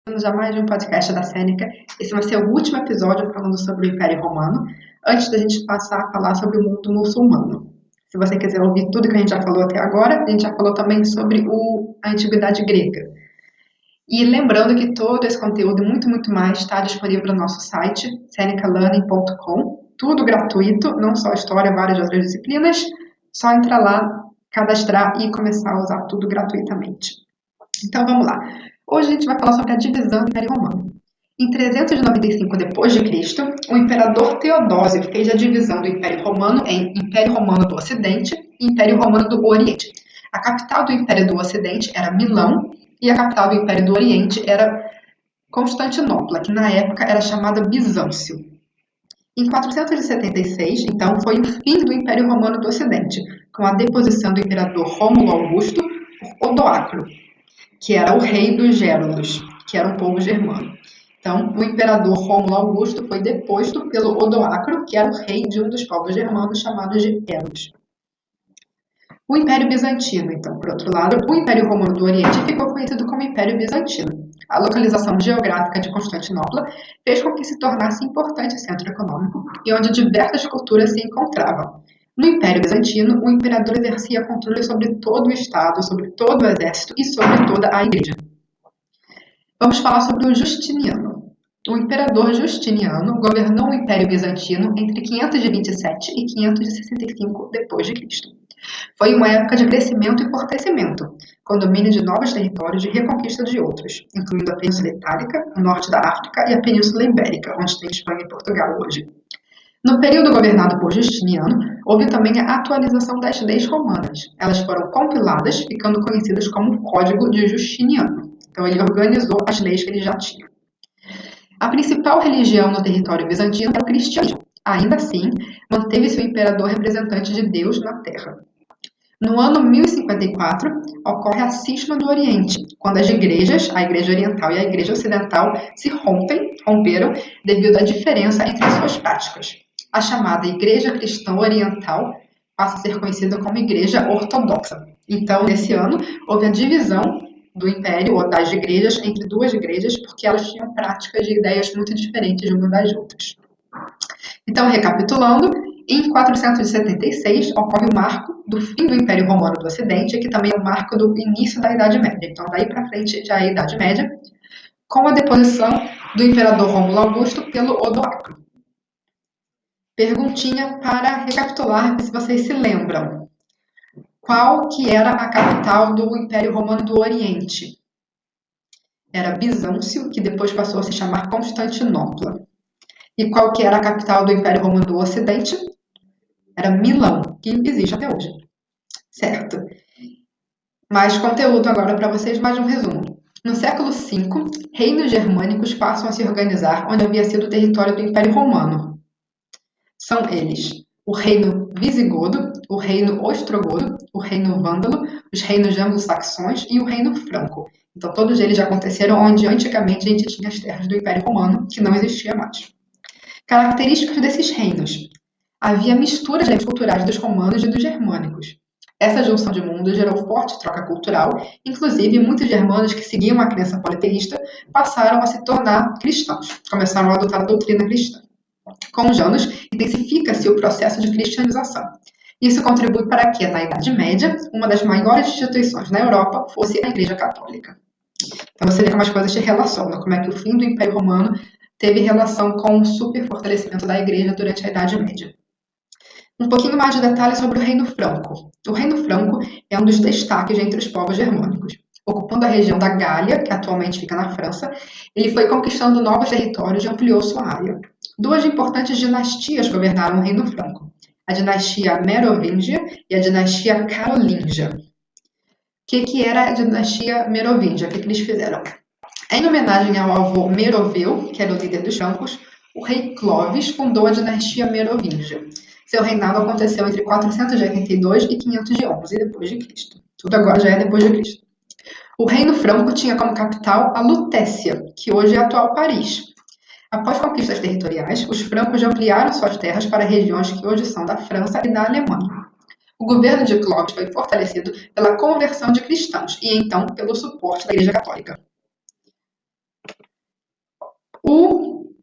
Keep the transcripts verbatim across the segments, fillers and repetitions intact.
Já mais de um podcast da Sêneca. Esse vai ser o último episódio falando sobre o Império Romano, antes da gente passar a falar sobre o mundo muçulmano. Se você quiser ouvir tudo que a gente já falou até agora, a gente já falou também sobre o, a Antiguidade Grega. E lembrando que todo esse conteúdo e muito, muito mais está disponível no nosso site, seneca learning ponto com. Tudo gratuito, não só história, várias outras disciplinas. Só entrar lá, cadastrar e começar a usar tudo gratuitamente. Então vamos lá. Hoje a gente vai falar sobre a divisão do Império Romano. Em trezentos e noventa e cinco depois de Cristo, o imperador Teodósio fez a divisão do Império Romano em Império Romano do Ocidente e Império Romano do Oriente. A capital do Império do Ocidente era Milão e a capital do Império do Oriente era Constantinopla, que na época era chamada Bizâncio. Em quatrocentos e setenta e seis, então, foi o fim do Império Romano do Ocidente, com a deposição do imperador Rômulo Augusto por Odoacro, que era o rei dos Gérulos, que era um povo germano. Então, o imperador Rômulo Augusto foi deposto pelo Odoacro, que era o rei de um dos povos germanos chamados de Elos. O Império Bizantino, então, por outro lado, o Império Romano do Oriente ficou conhecido como Império Bizantino. A localização geográfica de Constantinopla fez com que se tornasse importante centro econômico e onde diversas culturas se encontravam. No Império Bizantino, o imperador exercia controle sobre todo o Estado, sobre todo o exército e sobre toda a igreja. Vamos falar sobre o Justiniano. O imperador Justiniano governou o Império Bizantino entre quinhentos e vinte e sete e quinhentos e sessenta e cinco depois de Cristo. Foi uma época de crescimento e fortalecimento, com domínio de novos territórios e reconquista de outros, incluindo a Península Itálica, o norte da África e a Península Ibérica, onde tem Espanha e Portugal hoje. No período governado por Justiniano, houve também a atualização das leis romanas. Elas foram compiladas, ficando conhecidas como Código de Justiniano. Então, ele organizou as leis que ele já tinha. A principal religião no território bizantino era o cristianismo. Ainda assim, manteve-se o imperador representante de Deus na Terra. No ano mil e cinquenta e quatro, ocorre a Cisma do Oriente, quando as igrejas, a Igreja Oriental e a Igreja Ocidental, se rompem, romperam devido à diferença entre suas práticas. A chamada Igreja Cristã Oriental passa a ser conhecida como Igreja Ortodoxa. Então, nesse ano, houve a divisão do Império, ou das igrejas, entre duas igrejas, porque elas tinham práticas e ideias muito diferentes umas das outras. Então, recapitulando, em quatrocentos e setenta e seis ocorre o marco do fim do Império Romano do Ocidente, que também é o marco do início da Idade Média. Então, daí para frente já é a Idade Média, com a deposição do imperador Rômulo Augusto pelo Odoacro. Perguntinha para recapitular, se vocês se lembram. Qual que era a capital do Império Romano do Oriente? Era Bizâncio, que depois passou a se chamar Constantinopla. E qual que era a capital do Império Romano do Ocidente? Era Milão, que existe até hoje. Certo. Mais conteúdo agora para vocês, mais um resumo. No século cinco, reinos germânicos passam a se organizar onde havia sido o território do Império Romano. São eles o reino visigodo, o reino ostrogodo, o reino vândalo, os reinos anglo-saxões e o reino franco. Então, todos eles já aconteceram onde antigamente a gente tinha as terras do Império Romano, que não existia mais. Características desses reinos. Havia mistura de culturais dos romanos e dos germânicos. Essa junção de mundos gerou forte troca cultural, inclusive muitos germanos que seguiam a crença politeísta passaram a se tornar cristãos, começaram a adotar a doutrina cristã. Com os anos, intensifica-se o processo de cristianização. Isso contribui para que, na Idade Média, uma das maiores instituições na Europa fosse a Igreja Católica. Então você vê como as coisas se relacionam, como é que o fim do Império Romano teve relação com o superfortalecimento da Igreja durante a Idade Média. Um pouquinho mais de detalhes sobre o Reino Franco. O Reino Franco é um dos destaques entre os povos germânicos. Ocupando a região da Gália, que atualmente fica na França, ele foi conquistando novos territórios e ampliou sua área. Duas importantes dinastias governaram o Reino Franco, a dinastia Merovingia e a dinastia Carolíngia. O que, que era a dinastia Merovingia? O que, que eles fizeram? Em homenagem ao avô Meroveu, que era o líder dos francos, o rei Clovis fundou a dinastia Merovingia. Seu reinado aconteceu entre quatrocentos e oitenta e dois e quinhentos e onze depois de Cristo. Tudo agora já é depois de Cristo. O Reino Franco tinha como capital a Lutécia, que hoje é a atual Paris. Após conquistas territoriais, os francos ampliaram suas terras para regiões que hoje são da França e da Alemanha. O governo de Clovis foi fortalecido pela conversão de cristãos e então pelo suporte da Igreja Católica.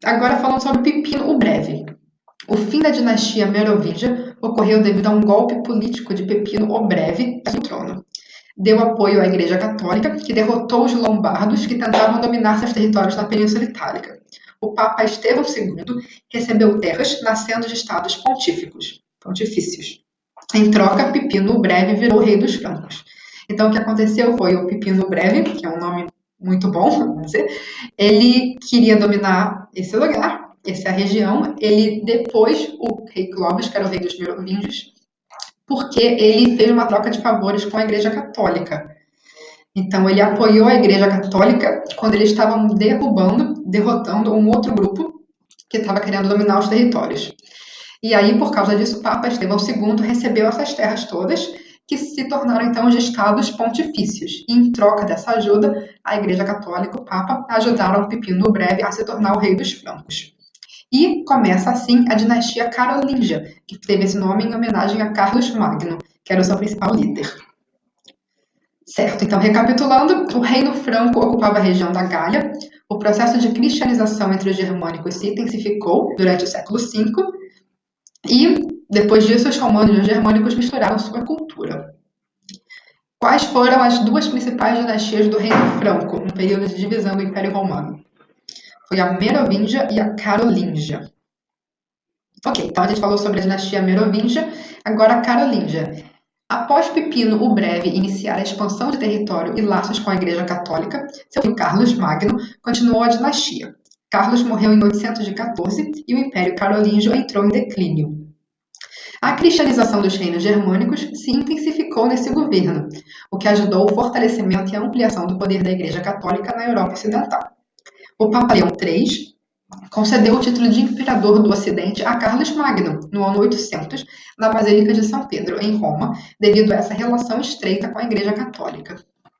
Agora falando sobre Pipino o Breve. O fim da dinastia merovingia ocorreu devido a um golpe político de Pipino o Breve no trono. Deu apoio à Igreja Católica, que derrotou os lombardos que tentavam dominar seus territórios na Península Itálica. O Papa Estevão segundo recebeu terras nascendo de estados pontíficos, pontifícios. Em troca, Pipino o Breve virou rei dos francos. Então, o que aconteceu foi o Pipino o Breve, que é um nome muito bom, vamos dizer, ele queria dominar esse lugar, essa região. Ele, depois, o rei Clovis, que era o rei dos merovingios, porque ele fez uma troca de favores com a Igreja Católica. Então, ele apoiou a Igreja Católica quando eles estavam derrubando, derrotando um outro grupo que estava querendo dominar os territórios. E aí, por causa disso, o Papa Estevão segundo recebeu essas terras todas, que se tornaram, então, os estados pontifícios. E, em troca dessa ajuda, a Igreja Católica e o Papa ajudaram Pipino o Breve a se tornar o rei dos francos. E começa, assim, a dinastia carolíngia, que teve esse nome em homenagem a Carlos Magno, que era o seu principal líder. Certo, então, recapitulando, o reino franco ocupava a região da Gália, o processo de cristianização entre os germânicos se intensificou durante o século cinco, e, depois disso, os romanos e os germânicos misturaram sua cultura. Quais foram as duas principais dinastias do reino franco, no período de divisão do Império Romano? Foi a Merovingia e a Carolíngia. Ok, então a gente falou sobre a dinastia Merovingia, agora a Carolíngia. Após Pipino o Breve iniciar a expansão de território e laços com a Igreja Católica, seu filho Carlos Magno continuou a dinastia. Carlos morreu em oitocentos e quatorze e o Império Carolíngio entrou em declínio. A cristianização dos reinos germânicos se intensificou nesse governo, o que ajudou o fortalecimento e a ampliação do poder da Igreja Católica na Europa Ocidental. O Papa Leão terceiro concedeu o título de Imperador do Ocidente a Carlos Magno, no ano oitocentos, na Basílica de São Pedro, em Roma, devido a essa relação estreita com a Igreja Católica.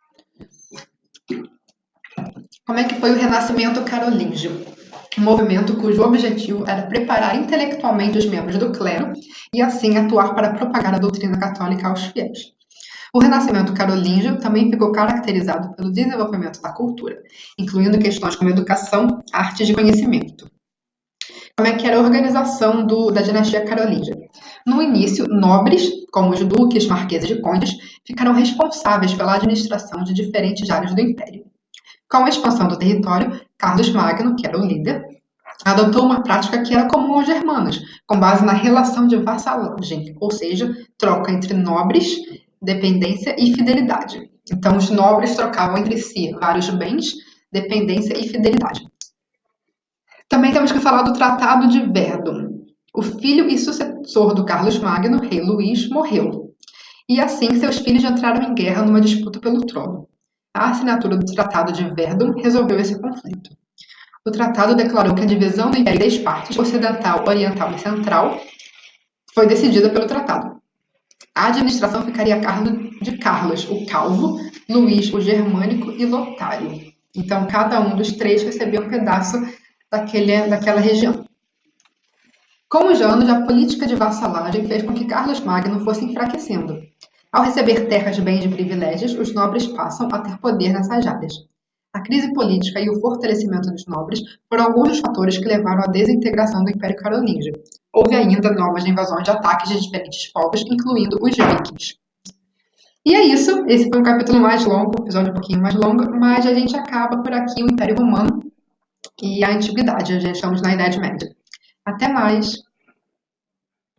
Como é que foi o Renascimento Carolíngio? Um movimento cujo objetivo era preparar intelectualmente os membros do clero e, assim, atuar para propagar a doutrina católica aos fiéis. O Renascimento Carolíngio também ficou caracterizado pelo desenvolvimento da cultura, incluindo questões como educação, artes e conhecimento. Como é que era a organização do, da dinastia carolíngia? No início, nobres, como os duques, marqueses e condes, ficaram responsáveis pela administração de diferentes áreas do império. Com a expansão do território, Carlos Magno, que era o líder, adotou uma prática que era comum aos germanos, com base na relação de vassalagem, ou seja, troca entre nobres, dependência e fidelidade. Então, os nobres trocavam entre si vários bens, dependência e fidelidade. Também temos que falar do Tratado de Verdun. O filho e sucessor do Carlos Magno, rei Luís, morreu. E assim, seus filhos entraram em guerra numa disputa pelo trono. A assinatura do Tratado de Verdun resolveu esse conflito. O tratado declarou que a divisão do império em três partes, ocidental, oriental e central, foi decidida pelo tratado. A administração ficaria a cargo de Carlos, o Calvo, Luís, o Germânico e Lotário. Então, cada um dos três recebia um pedaço daquele, daquela região. Com os anos, a política de vassalagem fez com que Carlos Magno fosse enfraquecendo. Ao receber terras, bens e privilégios, os nobres passam a ter poder nessas áreas. A crise política e o fortalecimento dos nobres foram alguns dos fatores que levaram à desintegração do Império Carolíngio. Houve ainda novas invasões de ataques de diferentes povos, incluindo os vikings. E é isso, esse foi um capítulo mais longo, um episódio um pouquinho mais longo, mas a gente acaba por aqui o Império Romano e a Antiguidade, já estamos na Idade Média. Até mais!